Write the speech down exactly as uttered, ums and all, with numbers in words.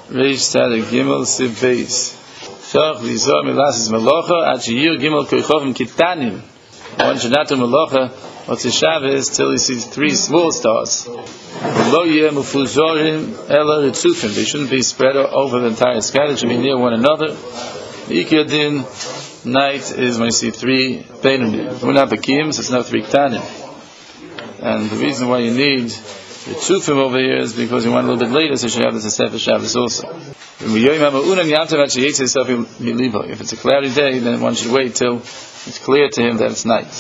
Reish Tzadik Gimel Siv Beis. Shach Lizor Milasis Melocha Ad Sheyir Gimel Koichovim Kitanim. One should not do Melocha or to Shabbos till he sees thrhree small stars. Lo Yeh Mufuzorim Ela Ritzufim. They shouldn't be spread over the entire sky. They should be near one another. Ikiyah Din night is when you see three Beinoni. We're not Bakim, so it's not three Ktanim. And the reason why you need the Tzufim over here is because you want a little bit later, so you should have this a Sefer Shabbos also. If it's a cloudy day, then one should wait till it's clear to him that it's night.